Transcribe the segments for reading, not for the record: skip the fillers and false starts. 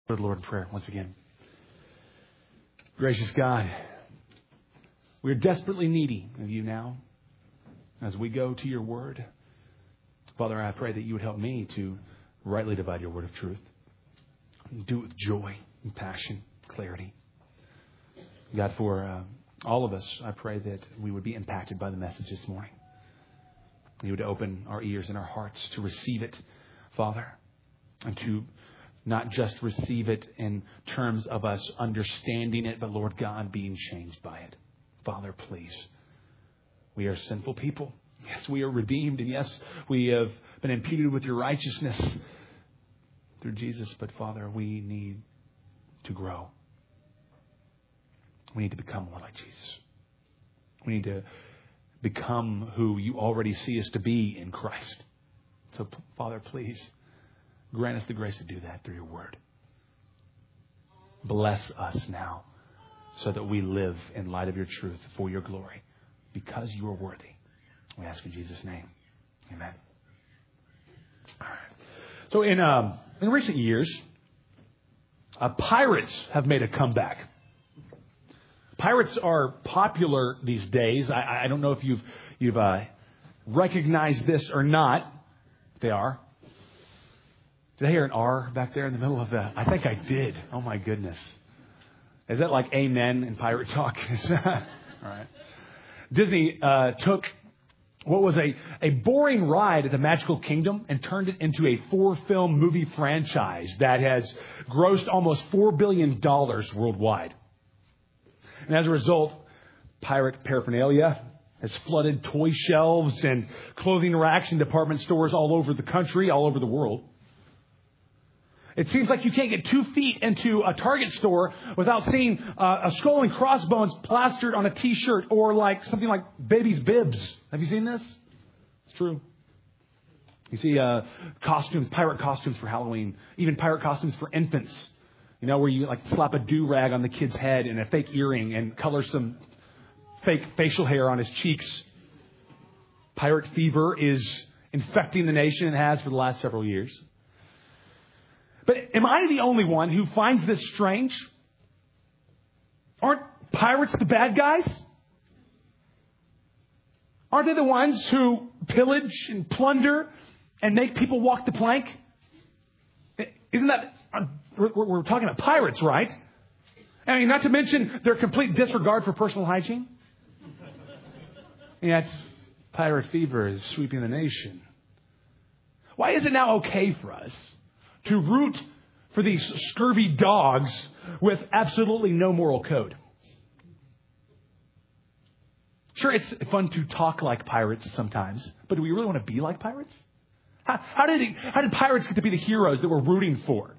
Go to the Lord in prayer once again. Gracious God, we are desperately needy of you now as we go to your word. Father, I pray that you would help me to rightly divide your word of truth. Do it with joy and passion, clarity. God, for all of us, I pray that we would be impacted by the message this morning. You would open our ears and our hearts to receive it, Father, and to not just receive it in terms of us understanding it, but Lord God, being changed by it. Father, please. We are sinful people. Yes, we are redeemed. And yes, we have been imputed with your righteousness through Jesus. But Father, we need to grow. We need to become more like Jesus. We need to become who you already see us to be in Christ. So, Father, please grant us the grace to do that through your word. Bless us now so that we live in light of your truth for your glory because you are worthy. We ask in Jesus' name. Amen. All right. So in recent years, pirates have made a comeback. Pirates are popular these days. I don't know if you've recognized this or not. They are. Did I hear an R back there in the middle of that? I think I did. Oh, my goodness. Is that like amen in pirate talk? All right. Disney took what was a boring ride at the Magical Kingdom and turned it into a 4-film movie franchise that has grossed almost $4 billion worldwide. And as a result, pirate paraphernalia has flooded toy shelves and clothing racks in department stores all over the country, all over the world. It seems like you can't get 2 feet into a Target store without seeing a skull and crossbones plastered on a T-shirt or like something like baby's bibs. Have you seen this? It's true. You see costumes, pirate costumes for Halloween, even pirate costumes for infants. You know, where you like slap a do-rag on the kid's head and a fake earring and color some fake facial hair on his cheeks. Pirate fever is infecting the nation and has for the last several years. But am I the only one who finds this strange? Aren't pirates the bad guys? Aren't they the ones who pillage and plunder and make people walk the plank? Isn't that... We're talking about pirates, right? I mean, not to mention their complete disregard for personal hygiene. And yet, pirate fever is sweeping the nation. Why is it now okay for us to root for these scurvy dogs with absolutely no moral code? Sure, it's fun to talk like pirates sometimes, but do we really want to be like pirates? How did pirates get to be the heroes that we're rooting for?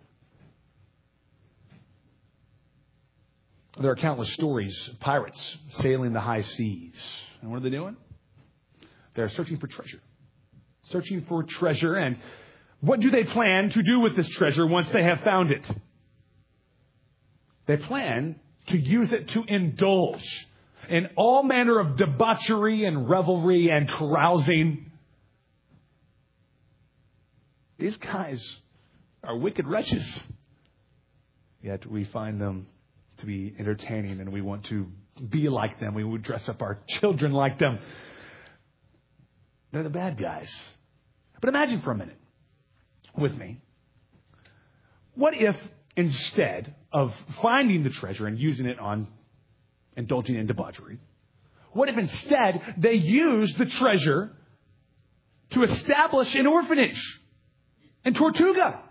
There are countless stories of pirates sailing the high seas. And what are they doing? They're searching for treasure. Searching for treasure. And what do they plan to do with this treasure once they have found it? They plan to use it to indulge in all manner of debauchery and revelry and carousing. These guys are wicked wretches. Yet we find them to be entertaining and we want to be like them. We would dress up our children like them. They're the bad guys. But imagine for a minute with me. What if instead of finding the treasure and using it on indulging in debauchery, what if instead they used the treasure to establish an orphanage in Tortuga?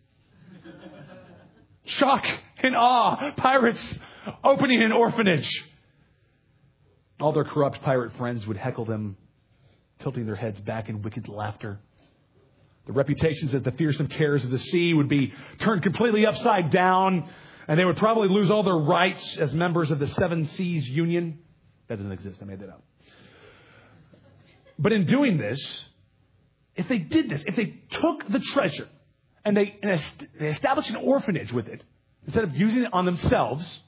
Shock and awe. Pirates opening an orphanage. All their corrupt pirate friends would heckle them, tilting their heads back in wicked laughter. The reputations as the fearsome terrors of the sea would be turned completely upside down, and they would probably lose all their rights as members of the Seven Seas Union. That doesn't exist. I made that up. But in doing this, if they did this, if they took the treasure and they established an orphanage with it, instead of using it on themselves,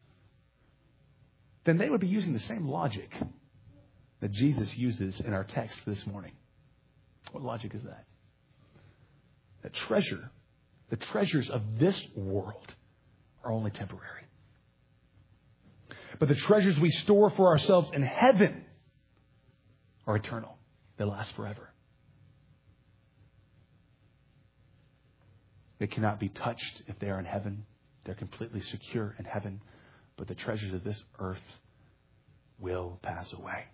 then they would be using the same logic that Jesus uses in our text this morning. What logic is that? That treasure The treasures of this world are only temporary. But the treasures we store for ourselves in heaven are eternal. They last forever. They cannot be touched if they are in heaven. They're completely secure in heaven. But the treasures of this earth will pass away.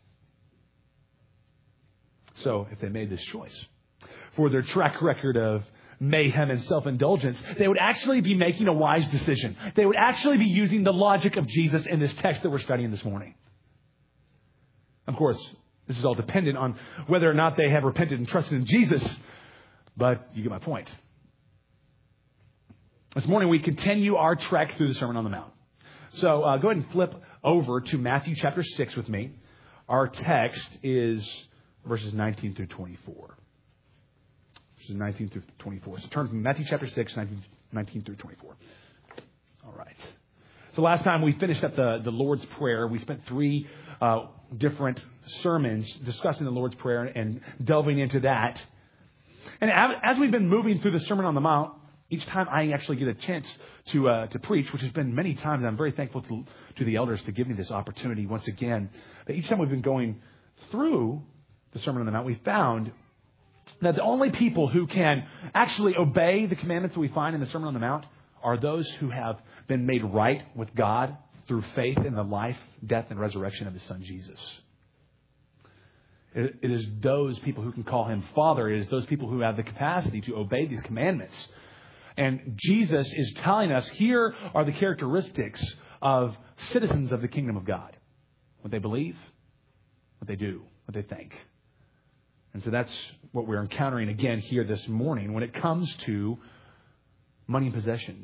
So if they made this choice for their track record of mayhem and self-indulgence, they would actually be making a wise decision. They would actually be using the logic of Jesus in this text that we're studying this morning. Of course, this is all dependent on whether or not they have repented and trusted in Jesus, but you get my point. This morning we continue our trek through the Sermon on the Mount. So go ahead and flip over to Matthew chapter 6 with me. Our text is verses 19 through 24. Verses 19 through 24. So turn from Matthew chapter 6, 19 through 24. All right. So last time we finished up the Lord's Prayer. We spent 3 different sermons discussing the Lord's Prayer and delving into that. And as we've been moving through the Sermon on the Mount, each time I actually get a chance to preach, which has been many times, and I'm very thankful to the elders to give me this opportunity once again. But each time we've been going through the Sermon on the Mount, we found that the only people who can actually obey the commandments that we find in the Sermon on the Mount are those who have been made right with God through faith in the life, death, and resurrection of His Son, Jesus. It is those people who can call Him Father. It is those people who have the capacity to obey these commandments. And Jesus is telling us here are the characteristics of citizens of the kingdom of God. What they believe, what they do, what they think. And so that's what we're encountering again here this morning when it comes to money and possessions.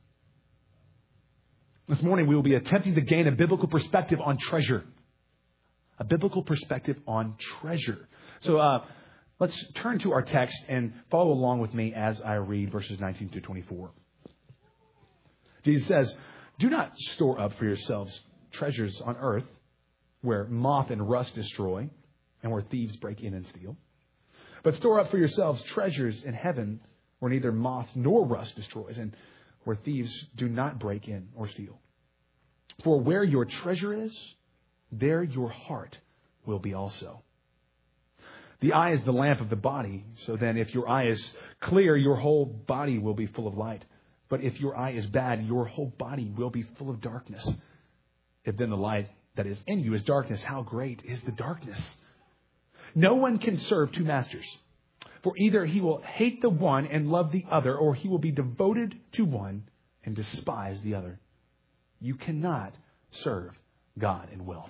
This morning we will be attempting to gain a biblical perspective on treasure. A biblical perspective on treasure. So let's turn to our text and follow along with me as I read verses 19 through 24. Jesus says, "Do not store up for yourselves treasures on earth where moth and rust destroy and where thieves break in and steal. But store up for yourselves treasures in heaven where neither moth nor rust destroys and where thieves do not break in or steal. For where your treasure is, there your heart will be also. The eye is the lamp of the body. So then if your eye is clear, your whole body will be full of light. But if your eye is bad, your whole body will be full of darkness. If then the light that is in you is darkness, how great is the darkness? No one can serve 2 masters. For either he will hate the one and love the other, or he will be devoted to one and despise the other. You cannot serve God and wealth."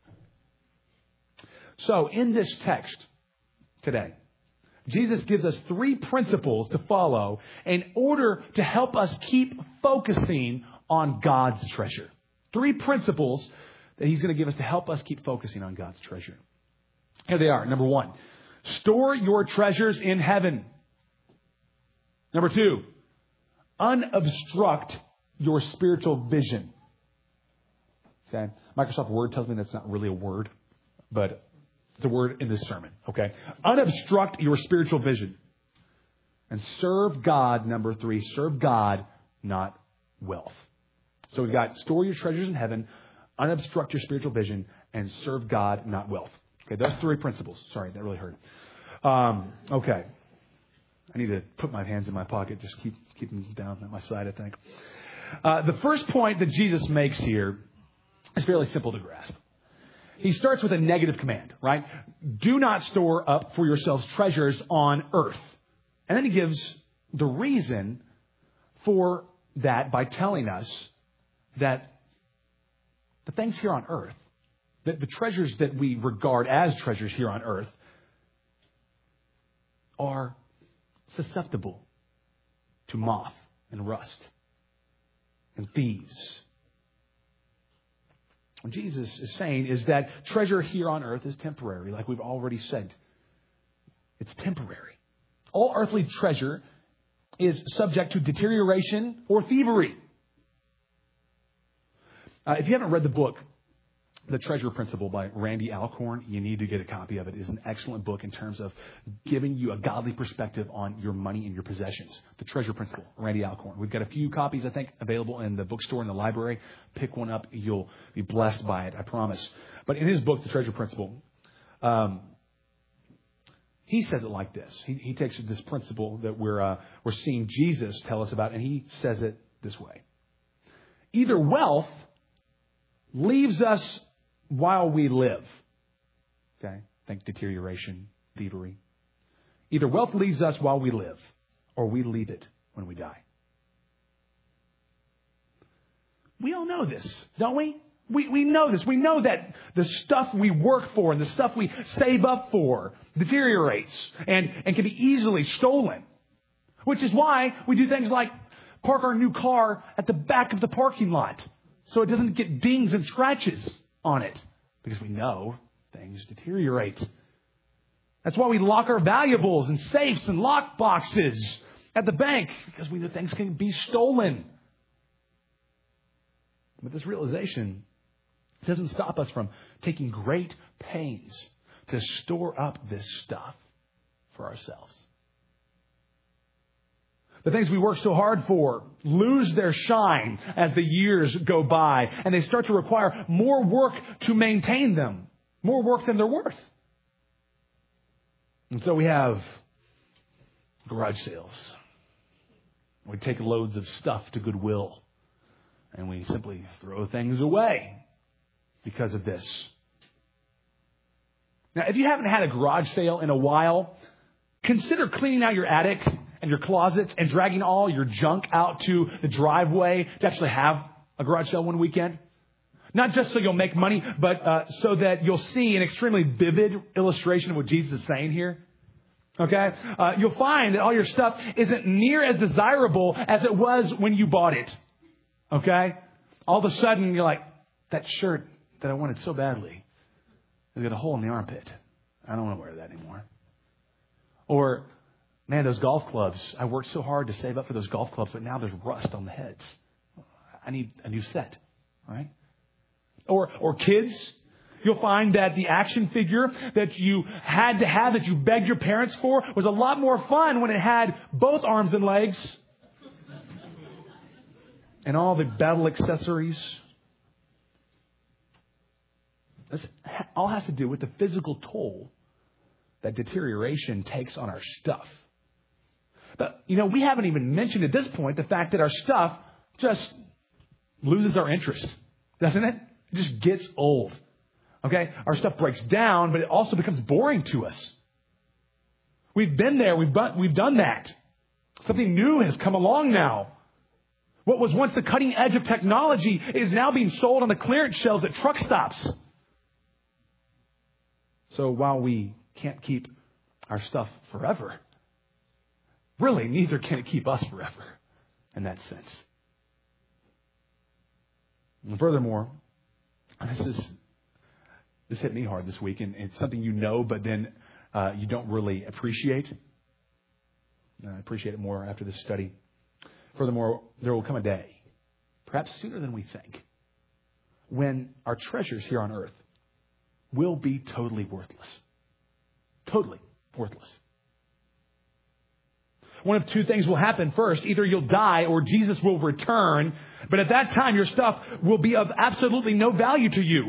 So in this text today, Jesus gives us 3 principles to follow in order to help us keep focusing on God's treasure. 3 principles that He's going to give us to help us keep focusing on God's treasure. Here they are. Number 1, store your treasures in heaven. Number 2, unobstruct your spiritual vision. Okay. Microsoft Word tells me that's not really a word, but it's a word in this sermon. Okay. Unobstruct your spiritual vision. And serve God, number 3, serve God, not wealth. So we've got store your treasures in heaven, unobstruct your spiritual vision, and serve God, not wealth. Okay, those 3 principles. Sorry, that really hurt. Okay. I need to put my hands in my pocket. Just keep them down at my side, I think. The first point that Jesus makes here is fairly simple to grasp. He starts with a negative command, right? Do not store up for yourselves treasures on earth. And then he gives the reason for that by telling us that the things here on earth, that the treasures that we regard as treasures here on earth are susceptible to moth and rust and thieves. What Jesus is saying is that treasure here on earth is temporary, like we've already said. It's temporary. All earthly treasure is subject to deterioration or thievery. If you haven't read the book, The Treasure Principle by Randy Alcorn. You need to get a copy of it. It is an excellent book in terms of giving you a godly perspective on your money and your possessions. The Treasure Principle, Randy Alcorn. We've got a few copies, I think, available in the bookstore and the library. Pick one up. You'll be blessed by it, I promise. But in his book, The Treasure Principle, he says it like this. He takes this principle that we're seeing Jesus tell us about, and he says it this way. Either wealth leaves us while we live. Okay? Think deterioration, thievery. Either wealth leaves us while we live, or we leave it when we die. We all know this, don't we? We know this. We know that the stuff we work for and the stuff we save up for deteriorates and can be easily stolen. Which is why we do things like park our new car at the back of the parking lot so it doesn't get dings and scratches on it. Because we know things deteriorate. That's why we lock our valuables in safes and lock boxes at the bank. Because we know things can be stolen. But this realization doesn't stop us from taking great pains to store up this stuff for ourselves. The things we work so hard for lose their shine as the years go by, and they start to require more work to maintain them, more work than they're worth. And so we have garage sales. We take loads of stuff to Goodwill, and we simply throw things away because of this. Now, if you haven't had a garage sale in a while, consider cleaning out your attic and your closets and dragging all your junk out to the driveway to actually have a garage sale one weekend. Not just so you'll make money, but so that you'll see an extremely vivid illustration of what Jesus is saying here. Okay? You'll find that all your stuff isn't near as desirable as it was when you bought it. Okay? All of a sudden, you're like, that shirt that I wanted so badly has got a hole in the armpit. I don't want to wear that anymore. Or, man, those golf clubs. I worked so hard to save up for those golf clubs, but now there's rust on the heads. I need a new set. Right? Or kids, you'll find that the action figure that you had to have, that you begged your parents for, was a lot more fun when it had both arms and legs and all the battle accessories. This all has to do with the physical toll that deterioration takes on our stuff. But, we haven't even mentioned at this point the fact that our stuff just loses our interest, doesn't it? It just gets old. Okay? Our stuff breaks down, but it also becomes boring to us. We've been there. We've done that. Something new has come along now. What was once the cutting edge of technology is now being sold on the clearance shelves at truck stops. So while we can't keep our stuff forever, really neither can it keep us forever in that sense. And furthermore, this hit me hard this week, and it's something but then you don't really appreciate. I appreciate it more after this study. Furthermore, there will come a day, perhaps sooner than we think, when our treasures here on earth will be totally worthless. Totally worthless. One of two things will happen first. Either you'll die or Jesus will return. But at that time, your stuff will be of absolutely no value to you.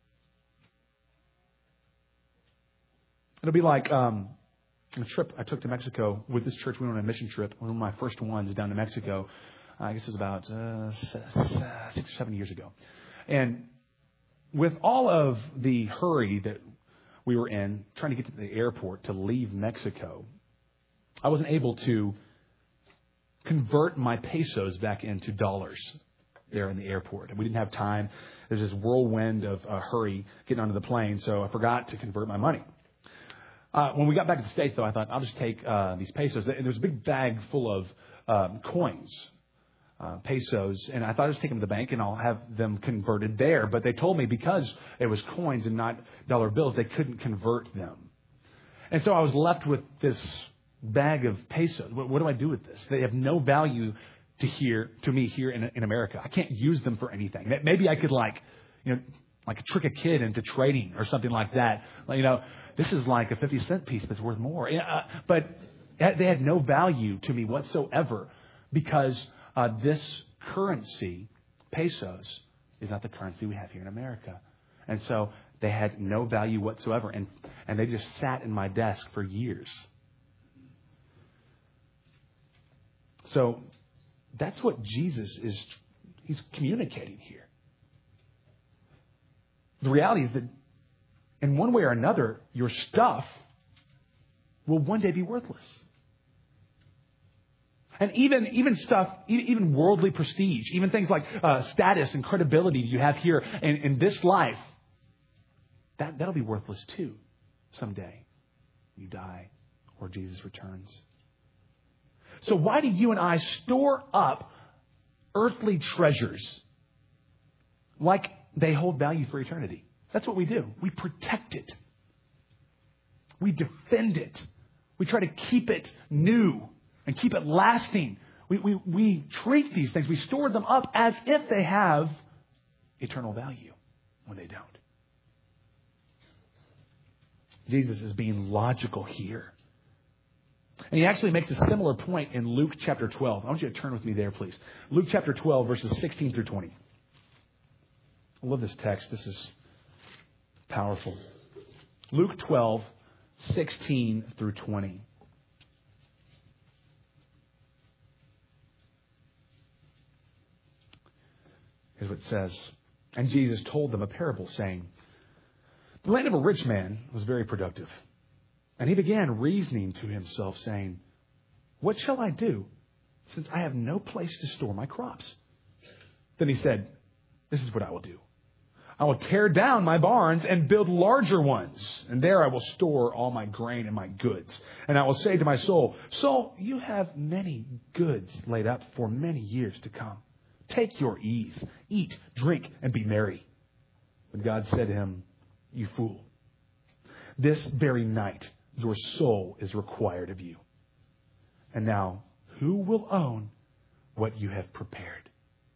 It'll be like a trip I took to Mexico with this church. We went on a mission trip. One of my first ones down to Mexico. I guess it was about 6 or 7 years ago. And with all of the hurry that we were in, trying to get to the airport to leave Mexico, I wasn't able to convert my pesos back into dollars there in the airport. We didn't have time. There's this whirlwind of hurry getting onto the plane, so I forgot to convert my money. When we got back to the States, though, I thought, I'll just take these pesos. And there was a big bag full of coins, pesos, and I thought I'd just take them to the bank and I'll have them converted there. But they told me because it was coins and not dollar bills, they couldn't convert them. And so I was left with this bag of pesos. What do I do with this? They have no value to me here in America. I can't use them for anything. Maybe I could like trick a kid into trading or something like that. This is like a 50-cent piece that's worth more. But they had no value to me whatsoever because this currency, pesos, is not the currency we have here in America. And so they had no value whatsoever. And they just sat in my desk for years. So that's what Jesus he's communicating here. The reality is that in one way or another, your stuff will one day be worthless. And even stuff, even worldly prestige, even things like status and credibility you have here in this life, that'll be worthless too someday. You die or Jesus returns. So why do you and I store up earthly treasures like they hold value for eternity? That's what we do. We protect it. We defend it. We try to keep it new and keep it lasting. We treat these things. We store them up as if they have eternal value when they don't. Jesus is being logical here. And he actually makes a similar point in Luke chapter 12. I want you to turn with me there, please. Luke chapter 12, verses 16 through 20. I love this text. This is powerful. Luke 12, 16 through 20. Here's what it says. And Jesus told them a parable, saying, the land of a rich man was very productive. And he began reasoning to himself, saying, what shall I do, since I have no place to store my crops? Then he said, this is what I will do. I will tear down my barns and build larger ones, and there I will store all my grain and my goods. And I will say to my soul, soul, you have many goods laid up for many years to come. Take your ease, eat, drink, and be merry. But God said to him, you fool, this very night your soul is required of you. And now, who will own what you have prepared?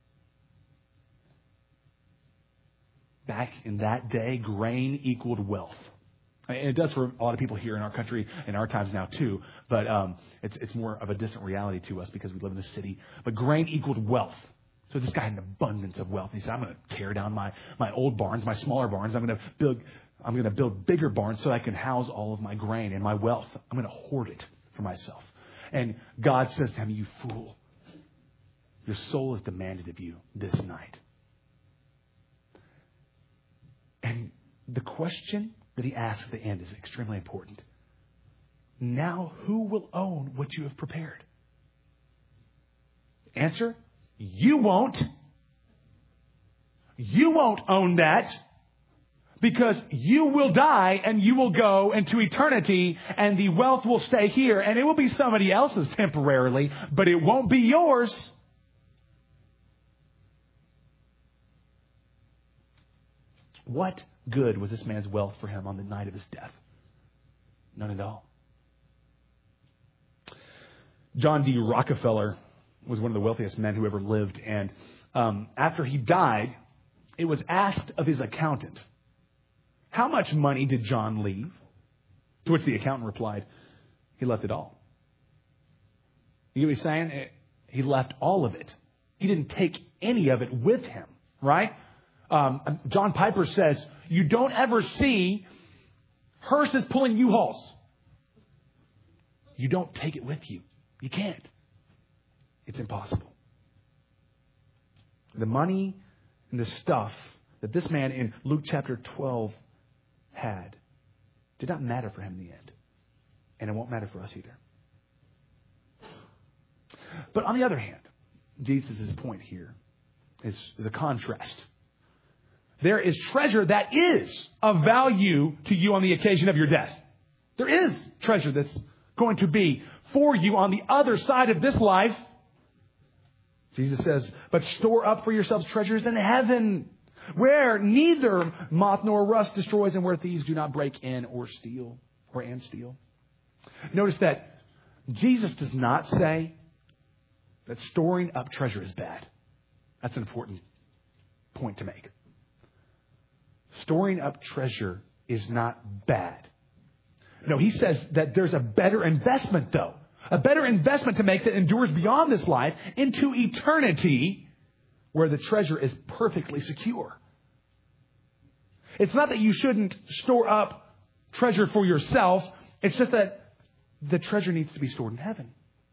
Back in that day, grain equaled wealth. And it does for a lot of people here in our country, in our times now too. But it's more of a distant reality to us because we live in the city. But grain equaled wealth. So this guy had an abundance of wealth. He said, I'm going to tear down my old barns, my smaller barns. I'm going to build bigger barns so I can house all of my grain and my wealth. I'm going to hoard it for myself. And God says to him, you fool, your soul is demanded of you this night. And the question that he asks at the end is extremely important. Now, who will own what you have prepared? Answer, you won't. You won't own that because you will die and you will go into eternity and the wealth will stay here and it will be somebody else's temporarily, but it won't be yours. What good was this man's wealth for him on the night of his death? None at all. John D. Rockefeller was one of the wealthiest men who ever lived. And after he died, it was asked of his accountant, how much money did John leave? To which the accountant replied, he left it all. You know what he's saying? He left all of it. He didn't take any of it with him, right? John Piper says, you don't ever see hearses pulling U-Hauls. You don't take it with you. You can't. It's impossible. The money and the stuff that this man in Luke chapter 12 had did not matter for him in the end. And it won't matter for us either. But on the other hand, Jesus' point here is a contrast. There is treasure that is of value to you on the occasion of your death. There is treasure that's going to be for you on the other side of this life. Jesus says, but store up for yourselves treasures in heaven, where neither moth nor rust destroys and where thieves do not break in or steal. Notice that Jesus does not say that storing up treasure is bad. That's an important point to make. storing up treasure is not bad. No, he says that there's a better investment, though. A better investment to make that endures beyond this life into eternity, where the treasure is perfectly secure. It's not that you shouldn't store up treasure for yourself. It's just that the treasure needs to be stored in heaven.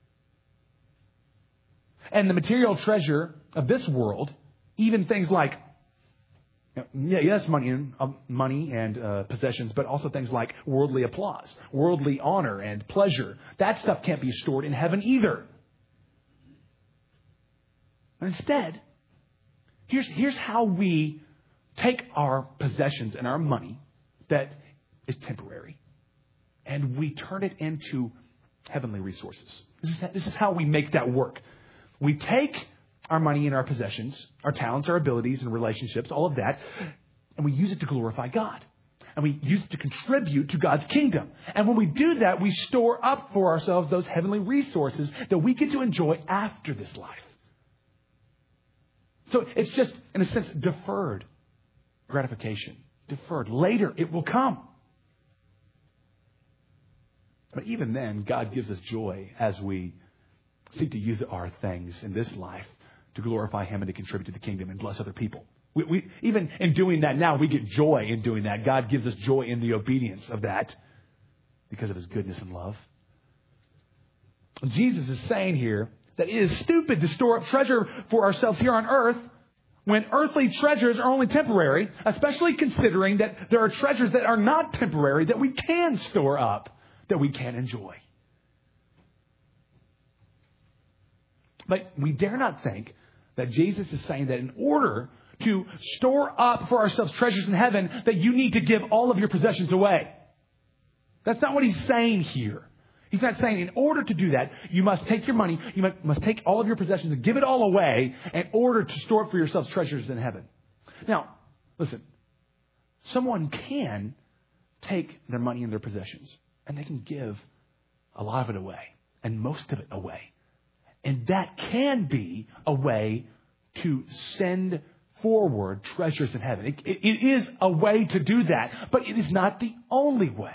And the material treasure of this world, even things like, yes, money and possessions, but also things like worldly applause, worldly honor and pleasure. That stuff can't be stored in heaven either. Instead, here's how we take our possessions and our money that is temporary, and we turn it into heavenly resources. This is how we make that work. We take our money and our possessions, our talents, our abilities and relationships, all of that, and we use it to glorify God. And we use it to contribute to God's kingdom. And when we do that, we store up for ourselves those heavenly resources that we get to enjoy after this life. So it's just, in a sense, deferred gratification. Deferred. Later, it will come. But even then, God gives us joy as we seek to use our things in this life to glorify Him and to contribute to the kingdom and bless other people. We even in doing that now, we get joy in doing that. God gives us joy in the obedience of that because of His goodness and love. Jesus is saying here that it is stupid to store up treasure for ourselves here on earth when earthly treasures are only temporary, especially considering that there are treasures that are not temporary that we can store up, that we can enjoy. But we dare not think that Jesus is saying that in order to store up for ourselves treasures in heaven, that you need to give all of your possessions away. That's not what He's saying here. He's not saying in order to do that, you must take your money, you must take all of your possessions and give it all away in order to store up for yourselves treasures in heaven. Now, listen, someone can take their money and their possessions and they can give a lot of it away and most of it away. And that can be a way to send forward treasures in heaven. It is a way to do that, but it is not the only way.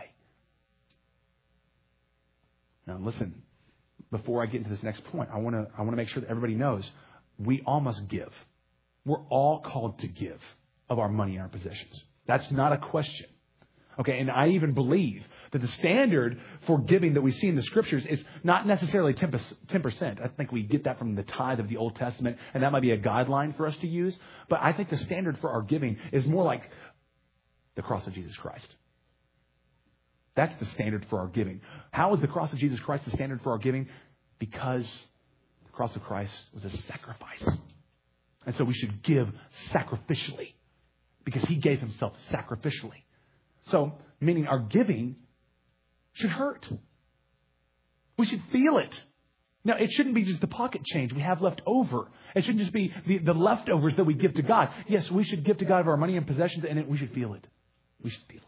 Now listen, before I get into this next point, I want to make sure that everybody knows we all must give. We're all called to give of our money and our possessions. That's not a question. Okay, and I even believe that the standard for giving that we see in the Scriptures is not necessarily 10%. I think we get that from the tithe of the Old Testament, and that might be a guideline for us to use. But I think the standard for our giving is more like the cross of Jesus Christ. That's the standard for our giving. How is the cross of Jesus Christ the standard for our giving? Because the cross of Christ was a sacrifice. And so we should give sacrificially because He gave Himself sacrificially. So, meaning our giving should hurt. We should feel it. Now, it shouldn't be just the pocket change we have left over. It shouldn't just be the leftovers that we give to God. Yes, we should give to God of our money and possessions, and we should feel it. We should feel it.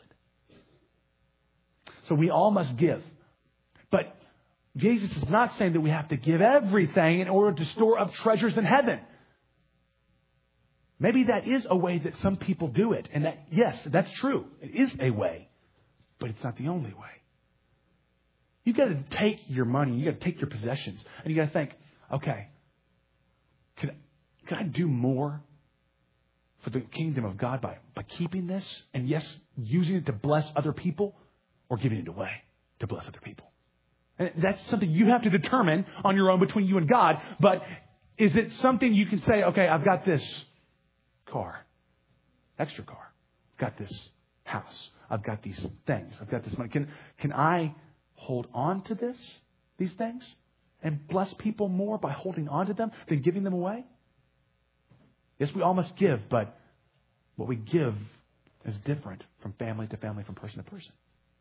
So we all must give. But Jesus is not saying that we have to give everything in order to store up treasures in heaven. Maybe that is a way that some people do it. And that, yes, that's true. It is a way. But it's not the only way. You've got to take your money. You've got to take your possessions. And you've got to think, okay, could I do more for the kingdom of God by keeping this? And yes, using it to bless other people or giving it away to bless other people. And that's something you have to determine on your own between you and God. But is it something you can say, okay, I've got this car, extra car. I've got this house. I've got these things. I've got this money. Can I hold on to these things and bless people more by holding on to them than giving them away? Yes, we all must give, but what we give is different from family to family, from person to person.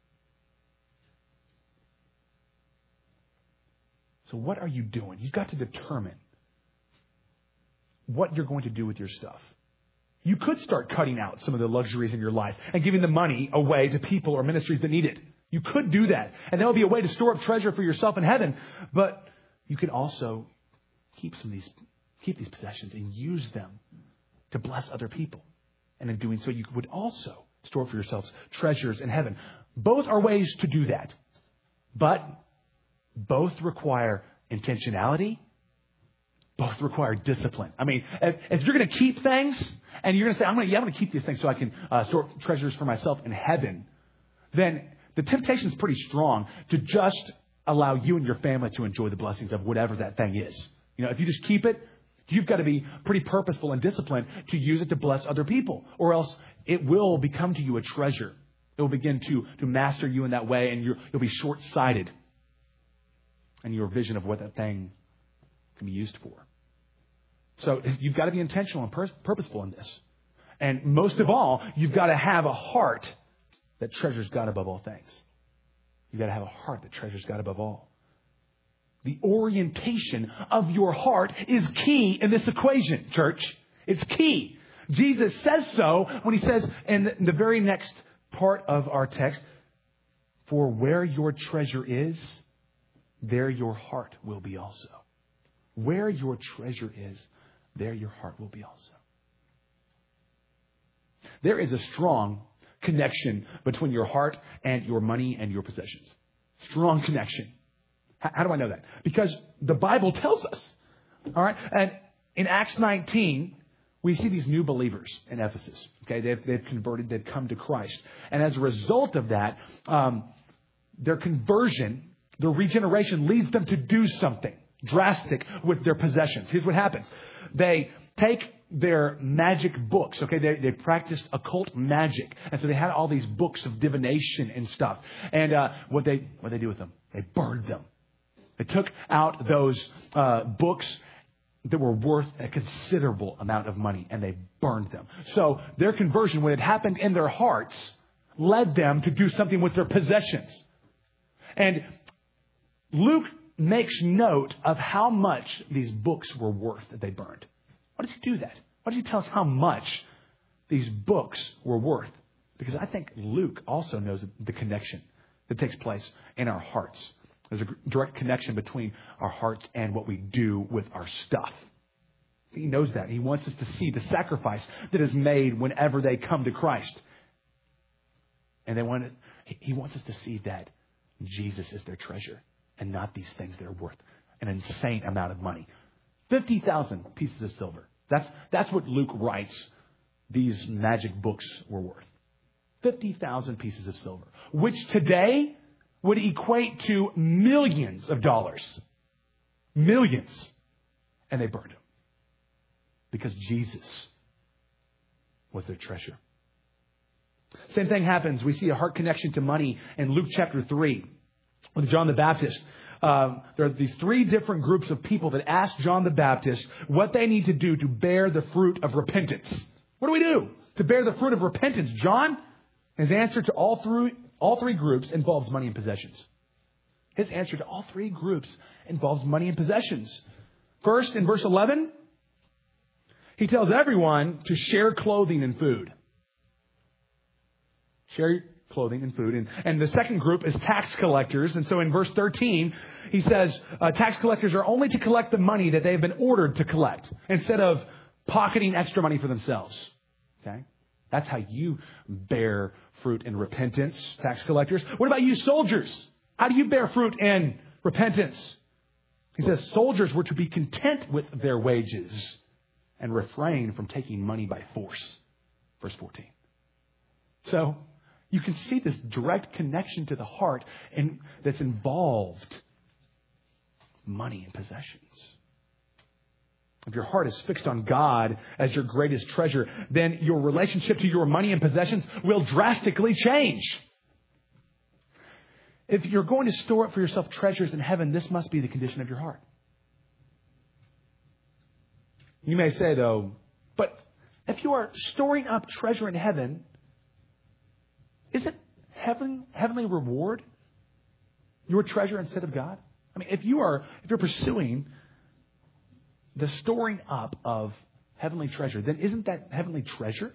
So what are you doing? You've got to determine what you're going to do with your stuff. You could start cutting out some of the luxuries in your life and giving the money away to people or ministries that need it. You could do that. And that would be a way to store up treasure for yourself in heaven. But you can also keep these possessions and use them to bless other people. And in doing so, you would also store for yourselves treasures in heaven. Both are ways to do that. But both require intentionality. Both require discipline. I mean, if you're going to keep things and you're going to say, I'm going to keep these things so I can store treasures for myself in heaven, then the temptation is pretty strong to just allow you and your family to enjoy the blessings of whatever that thing is. If you just keep it, you've got to be pretty purposeful and disciplined to use it to bless other people, or else it will become to you a treasure. It will begin to master you in that way, and you'll be short-sighted in your vision of what that thing can be used for. So you've got to be intentional and purposeful in this. And most of all, you've got to have a heart that treasures God above all things. You've got to have a heart that treasures God above all. The orientation of your heart is key in this equation, church. It's key. Jesus says so when he says in the very next part of our text, for where your treasure is, there your heart will be also. Where your treasure is, there your heart will be also. There is a strong connection between your heart and your money and your possessions. Strong connection. How do I know that? Because the Bible tells us. All right. And in Acts 19, we see these new believers in Ephesus. Okay. They've converted. They've come to Christ. And as a result of that, their conversion, their regeneration leads them to do something drastic with their possessions. Here's what happens. They take their magic books. Okay. They practiced occult magic. And so they had all these books of divination and stuff. And what they do with them? They burned them. They took out those books that were worth a considerable amount of money, and they burned them. So their conversion, when it happened in their hearts, led them to do something with their possessions. And Luke makes note of how much these books were worth that they burned. Why does he do that? Why does he tell us how much these books were worth? Because I think Luke also knows the connection that takes place in our hearts. There's a direct connection between our hearts and what we do with our stuff. He knows that. He wants us to see the sacrifice that is made whenever they come to Christ. And he wants us to see that Jesus is their treasure and not these things that are worth an insane amount of money. 50,000 pieces of silver. That's what Luke writes these magic books were worth. 50,000 pieces of silver, which today would equate to millions of dollars. Millions. And they burned him. Because Jesus was their treasure. Same thing happens. We see a heart connection to money in Luke chapter 3 with John the Baptist. There are these three different groups of people that ask John the Baptist what they need to do to bear the fruit of repentance. What do we do to bear the fruit of repentance? John, his answer to all three groups involves money and possessions. His answer to all three groups involves money and possessions. First, in verse 11, he tells everyone to share clothing and food. Share clothing and food. And the second group is tax collectors. And so in verse 13, he says tax collectors are only to collect the money that they have been ordered to collect instead of pocketing extra money for themselves. Okay? That's how you bear fruit in repentance, tax collectors. What about you soldiers? How do you bear fruit in repentance? He says soldiers were to be content with their wages and refrain from taking money by force. Verse 14. So you can see this direct connection to the heart and that's involved money and possessions. If your heart is fixed on God as your greatest treasure, then your relationship to your money and possessions will drastically change. If you're going to store up for yourself treasures in heaven, this must be the condition of your heart. You may say, though, but if you are storing up treasure in heaven, isn't heavenly reward your treasure instead of God? I mean, if you're pursuing the storing up of heavenly treasure, then isn't that heavenly treasure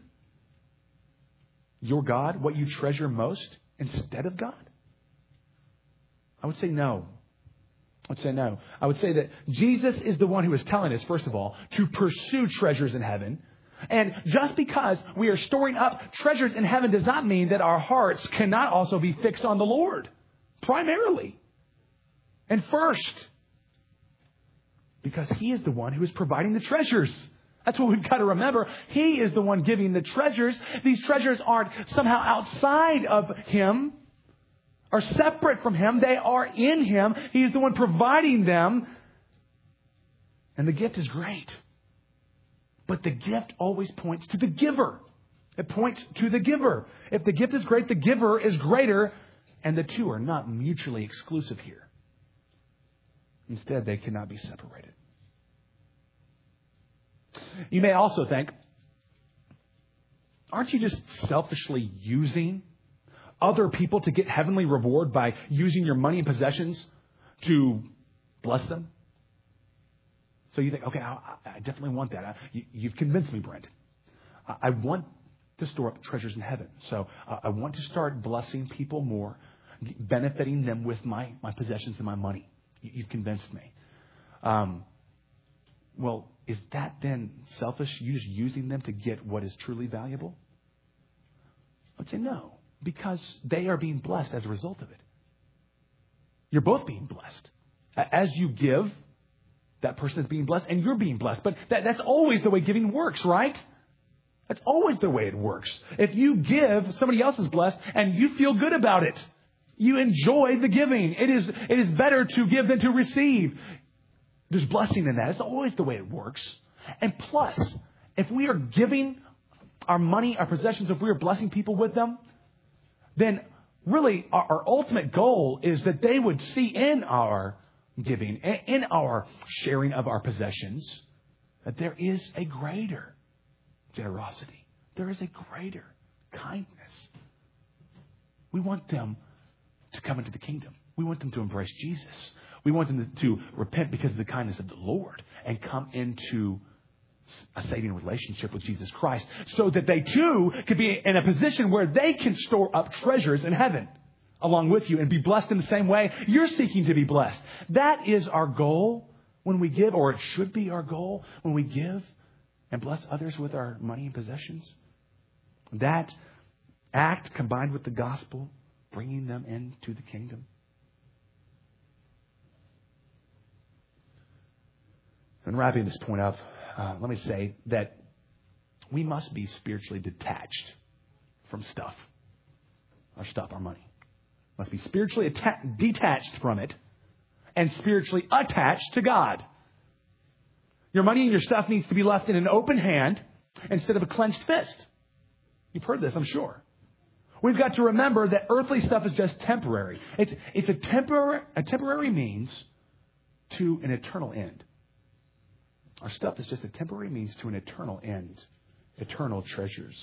your God, what you treasure most instead of God? I would say no. I would say that Jesus is the one who is telling us, first of all, to pursue treasures in heaven. And just because we are storing up treasures in heaven does not mean that our hearts cannot also be fixed on the Lord, primarily and first. Because He is the one who is providing the treasures. That's what we've got to remember. He is the one giving the treasures. These treasures aren't somehow outside of Him or separate from Him. They are in Him. He is the one providing them. And the gift is great. But the gift always points to the giver. It points to the giver. If the gift is great, the giver is greater. And the two are not mutually exclusive here. Instead, they cannot be separated. You may also think, aren't you just selfishly using other people to get heavenly reward by using your money and possessions to bless them? So you think, okay, I definitely want that. You've convinced me, Brent. I want to store up treasures in heaven. So I want to start blessing people more, benefiting them with my possessions and my money. You've convinced me. Well, is that then selfish? You just using them to get what is truly valuable? I'd say no, because they are being blessed as a result of it. You're both being blessed. As you give, that person is being blessed and you're being blessed. But that's always the way giving works, right? That's always the way it works. If you give, somebody else is blessed and you feel good about it. You enjoy the giving. It is better to give than to receive. There's blessing in that. It's always the way it works. And plus, if we are giving our money, our possessions, if we are blessing people with them, then really our ultimate goal is that they would see in our giving, in our sharing of our possessions, that there is a greater generosity. There is a greater kindness. We want them to come into the kingdom. We want them to embrace Jesus. We want them to repent because of the kindness of the Lord and come into a saving relationship with Jesus Christ so that they too could be in a position where they can store up treasures in heaven along with you and be blessed in the same way you're seeking to be blessed. That is our goal when we give, or it should be our goal when we give and bless others with our money and possessions. That act combined with the gospel, bringing them into the kingdom. And wrapping this point up, let me say that we must be spiritually detached from stuff. Our money. Must be spiritually detached from it and spiritually attached to God. Your money and your stuff needs to be left in an open hand instead of a clenched fist. You've heard this, I'm sure. We've got to remember that earthly stuff is just temporary. It's a temporary means to an eternal end. Our stuff is just a temporary means to an eternal end, eternal treasures.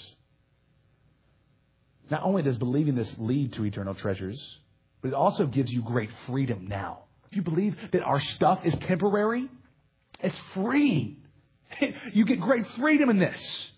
Not only does believing this lead to eternal treasures, but it also gives you great freedom now. If you believe that our stuff is temporary, it's freeing. You get great freedom in this.